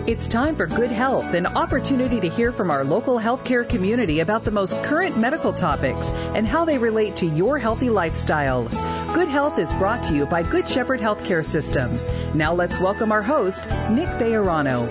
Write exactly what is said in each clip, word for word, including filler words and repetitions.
It's time for Good Health, an opportunity to hear from our local healthcare community about the most current medical topics and how they relate to your healthy lifestyle. Good Health is brought to you by Good Shepherd Healthcare System. Now let's welcome our host, Nick Bejarano.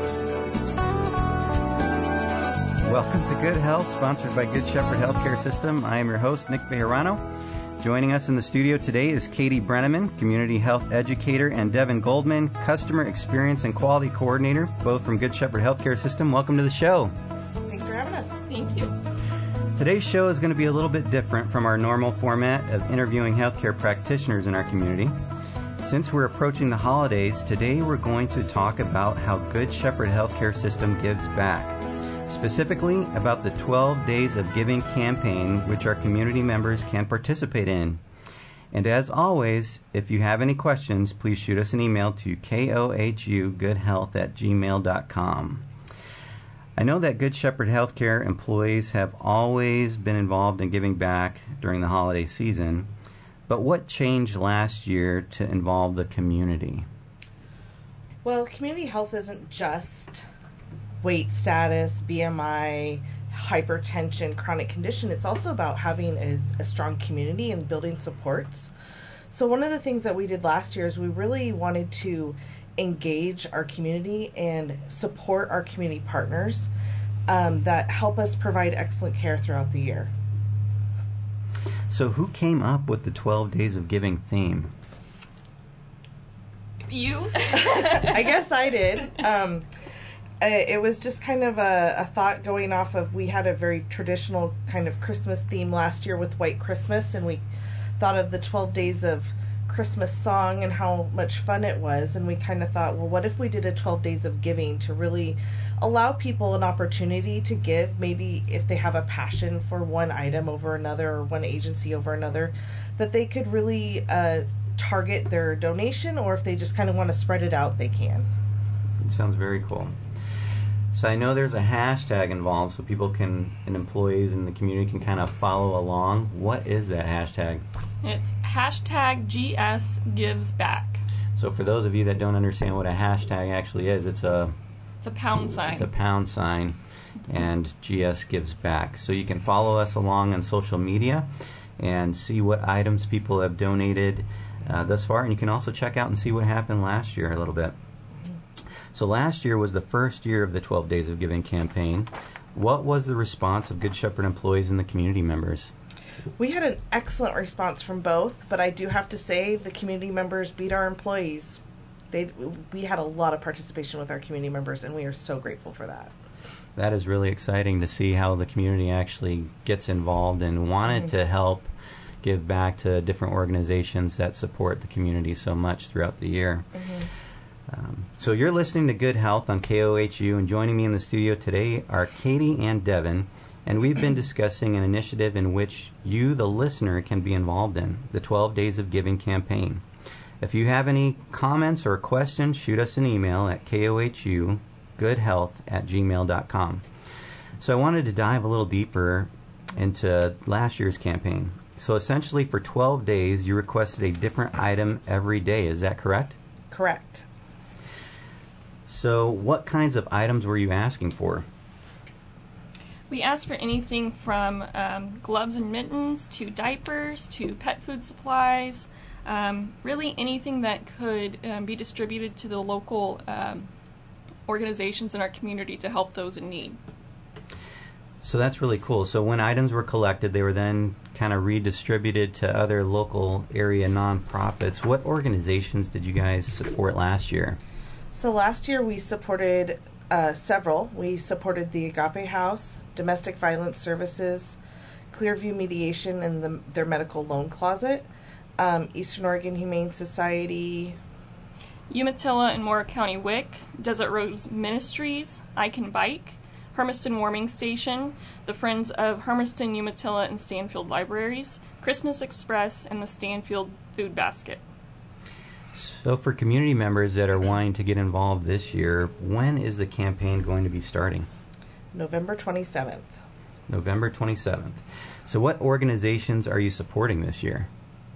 Welcome to Good Health, sponsored by Good Shepherd Healthcare System. I am your host, Nick Bejarano. Joining us in the studio today is Katie Brenneman, Community Health Educator, and Devin Goldman, Customer Experience and Quality Coordinator, both from Good Shepherd Healthcare System. Welcome to the show. Thanks for having us. Thank you. Today's show is going to be a little bit different from our normal format of interviewing healthcare practitioners in our community. Since we're approaching the holidays, today we're going to talk about how Good Shepherd Healthcare System gives back. Specifically about the twelve Days of Giving campaign, which our community members can participate in. And as always, if you have any questions, please shoot us an email to kohugoodhealth at gmail dot com. I know that Good Shepherd Healthcare employees have always been involved in giving back during the holiday season, but what changed last year to involve the community? Well, community health isn't just weight status, B M I, hypertension, chronic condition. It's also about having a, a strong community and building supports. So one of the things that we did last year is we really wanted to engage our community and support our community partners um, that help us provide excellent care throughout the year. So who came up with the twelve Days of Giving theme? You? I guess I did. Um, It was just kind of a, a thought going off of, we had a very traditional kind of Christmas theme last year with White Christmas, and we thought of the twelve Days of Christmas song and how much fun it was, and we kind of thought, well, what if we did a twelve Days of Giving to really allow people an opportunity to give, maybe if they have a passion for one item over another or one agency over another, that they could really uh, target their donation, or if they just kind of want to spread it out, they can. It sounds very cool. So I know there's a hashtag involved so people can, and employees in the community can kind of follow along. What is that hashtag? It's hashtag G S gives back. So for those of you that don't understand what a hashtag actually is, it's a It's a pound sign. It's a pound sign, and G S gives back. So you can follow us along on social media and see what items people have donated uh, thus far, and you can also check out and see what happened last year a little bit. So last year was the first year of the twelve Days of Giving campaign. What was the response of Good Shepherd employees and the community members? We had an excellent response from both, but I do have to say the community members beat our employees. They, we had a lot of participation with our community members, and we are so grateful for that. That is really exciting to see how the community actually gets involved and wanted mm-hmm. to help give back to different organizations that support the community so much throughout the year. Mm-hmm. Um, so you're listening to Good Health on K O H U, and joining me in the studio today are Katie and Devin, and we've been discussing an initiative in which you, the listener, can be involved in, the twelve Days of Giving campaign. If you have any comments or questions, shoot us an email at kohugoodhealth at gmail dot com. So I wanted to dive a little deeper into last year's campaign. So essentially for twelve days, you requested a different item every day. Is that correct? Correct. So what kinds of items were you asking for? We asked for anything from um, gloves and mittens to diapers to pet food supplies, um, really anything that could um, be distributed to the local um, organizations in our community to help those in need. So that's really cool. So when items were collected, they were then kind of redistributed to other local area nonprofits. What organizations did you guys support last year? So last year we supported uh, several. We supported the Agape House, Domestic Violence Services, Clearview Mediation and the, their Medical Loan Closet, um, Eastern Oregon Humane Society, Umatilla and Mora County W I C, Desert Rose Ministries, I Can Bike, Hermiston Warming Station, the Friends of Hermiston, Umatilla, and Stanfield Libraries, Christmas Express, and the Stanfield Food Basket. So for community members that are wanting to get involved this year, when is the campaign going to be starting? November twenty-seventh. November twenty-seventh. So what organizations are you supporting this year?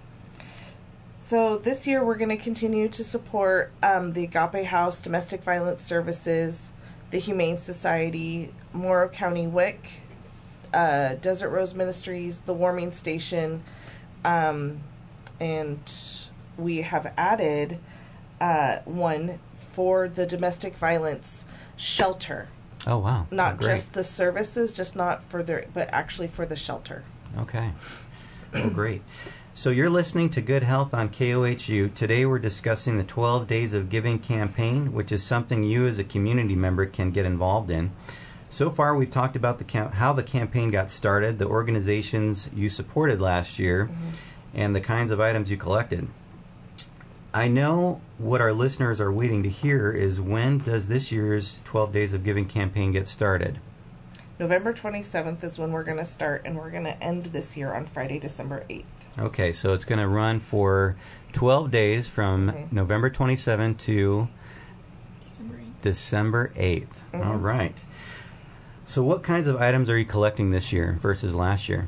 So this year we're going to continue to support um, the Agape House, Domestic Violence Services, the Humane Society, Morrow County W I C, uh, Desert Rose Ministries, the Warming Station, um, and we have added uh, one for the domestic violence shelter. Oh, wow. Not oh, great. just the services, just not for the, but actually for the shelter. Okay. Oh, great. So you're listening to Good Health on K O H U. Today we're discussing the twelve Days of Giving campaign, which is something you as a community member can get involved in. So far we've talked about the cam- how the campaign got started, the organizations you supported last year, mm-hmm. and the kinds of items you collected. I know what our listeners are waiting to hear is, when does this year's twelve Days of Giving campaign get started? November twenty-seventh is when we're going to start, and we're going to end this year on Friday, December eighth. Okay, so it's going to run for twelve days from okay. November twenty-seventh to December eighth. December eighth. Mm-hmm. All right. So what kinds of items are you collecting this year versus last year?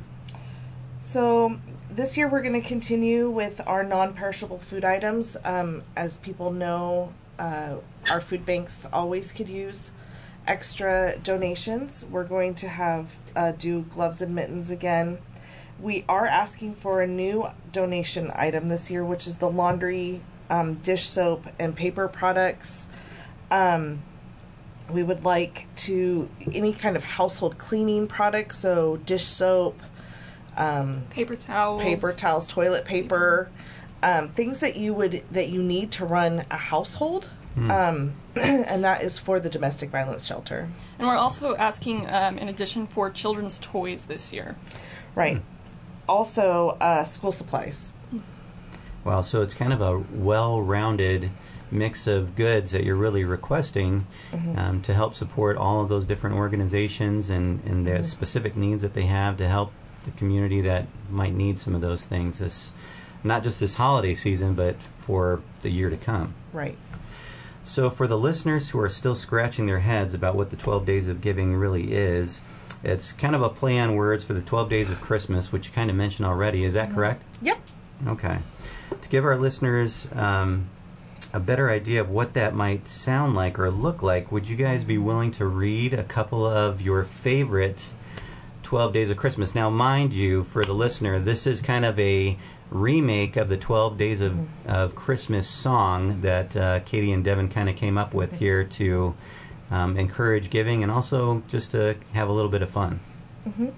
So this year we're going to continue with our non-perishable food items. Um, as people know, uh, our food banks always could use extra donations. We're going to have uh, do gloves and mittens again. We are asking for a new donation item this year, which is the laundry, um, dish soap, and paper products. Um, we would like to any kind of household cleaning products, so dish soap, um, paper towels, paper towels, toilet paper, um, things that you would that you need to run a household. Mm. Um, and that is for the domestic violence shelter. And we're also asking, um, in addition, for children's toys this year. Right. Mm. Also, uh, school supplies. Wow, so it's kind of a well-rounded mix of goods that you're really requesting mm-hmm. um, to help support all of those different organizations and, and the mm-hmm. specific needs that they have to help the community that might need some of those things, this, not just this holiday season, but for the year to come. Right. So for the listeners who are still scratching their heads about what the twelve Days of Giving really is, it's kind of a play on words for the twelve Days of Christmas, which you kind of mentioned already. Is that mm-hmm. correct? Yep. Okay. To give our listeners um, a better idea of what that might sound like or look like, would you guys be willing to read a couple of your favorite twelve Days of Christmas? Now, mind you, for the listener, this is kind of a remake of the twelve Days of, mm-hmm. of Christmas song that uh, Katie and Devin kind of came up with mm-hmm. here to um, encourage giving and also just to have a little bit of fun. Mm-hmm.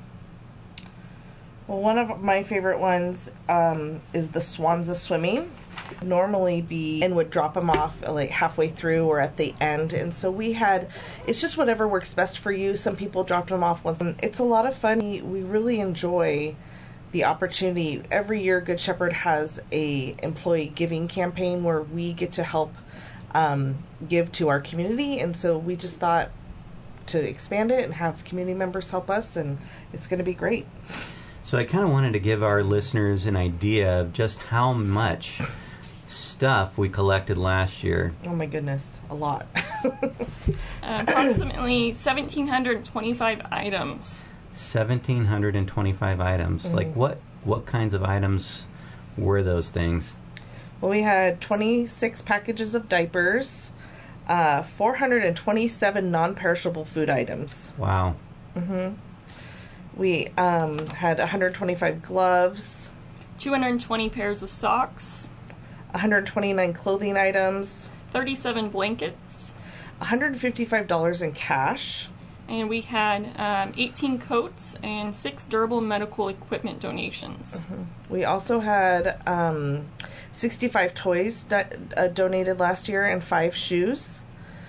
Well, one of my favorite ones um, is the Swans a Swimming. Normally be and would drop them off like halfway through or at the end, and so we had it's just whatever works best for you. Some people dropped them off once. It's a lot of fun. We really enjoy the opportunity. Every year Good Shepherd has a employee giving campaign where we get to help um, give to our community, and so we just thought to expand it and have community members help us, and it's going to be great. So I kind of wanted to give our listeners an idea of just how much stuff we collected last year. Oh my goodness, a lot. uh, approximately one thousand seven hundred twenty-five items. one thousand seven hundred twenty-five items. Mm-hmm. Like what, what kinds of items were those things? Well, we had twenty-six packages of diapers, uh, four hundred twenty-seven non-perishable food items. Wow. Mm-hmm. We um, had one hundred twenty-five gloves, two hundred twenty pairs of socks, one hundred twenty-nine clothing items, thirty-seven blankets, one hundred fifty-five dollars in cash. And we had um, eighteen coats and six durable medical equipment donations. Mm-hmm. We also had um, sixty-five toys do- uh, donated last year and five shoes.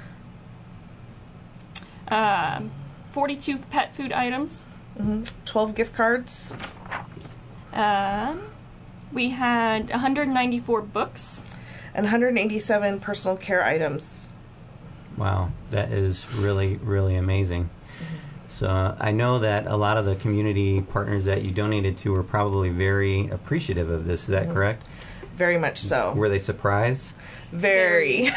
Um, forty-two pet food items. Mm-hmm. twelve gift cards. Um, we had one hundred ninety-four books. And one hundred eighty-seven personal care items. Wow, that is really, really amazing. Mm-hmm. So uh, I know that a lot of the community partners that you donated to were probably very appreciative of this. Is that mm-hmm. correct? Very much so. Were they surprised? Very.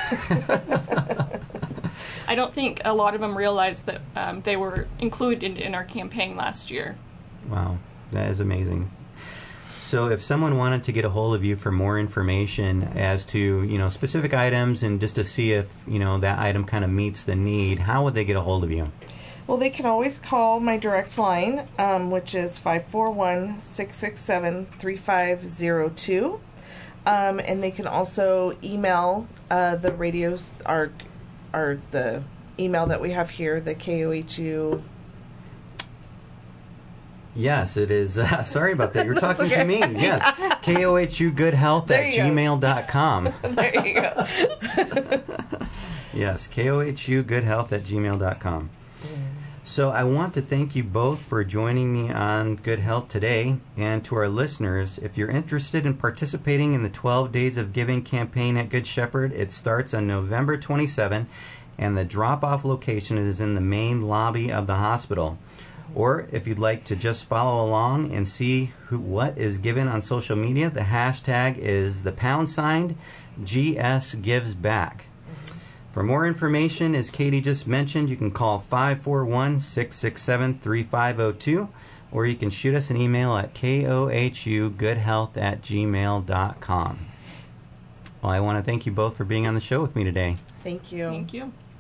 I don't think a lot of them realized that um, they were included in our campaign last year. Wow, that is amazing. So if someone wanted to get a hold of you for more information as to, you know, specific items and just to see if, you know, that item kind of meets the need, how would they get a hold of you? Well, they can always call my direct line, um, which is five four one, six six seven, three five zero two. Um, and they can also email uh, the radios, our, our, the email that we have here, the K O H U. Yes, it is. Uh, sorry about that. You're talking okay. to me. Yes. K O H U good health at gmail dot com. There you go. Yes, K O H U good health at gmail dot com. So I want to thank you both for joining me on Good Health today. And to our listeners, if you're interested in participating in the twelve Days of Giving campaign at Good Shepherd, it starts on November twenty-seventh, and the drop-off location is in the main lobby of the hospital. Or if you'd like to just follow along and see who, what is given on social media, the hashtag is the pound sign G S Gives Back. For more information, as Katie just mentioned, you can call five four one, six six seven, three five zero two, or you can shoot us an email at K O H U good health at gmail dot com. Well, I want to thank you both for being on the show with me today. Thank you. Thank you.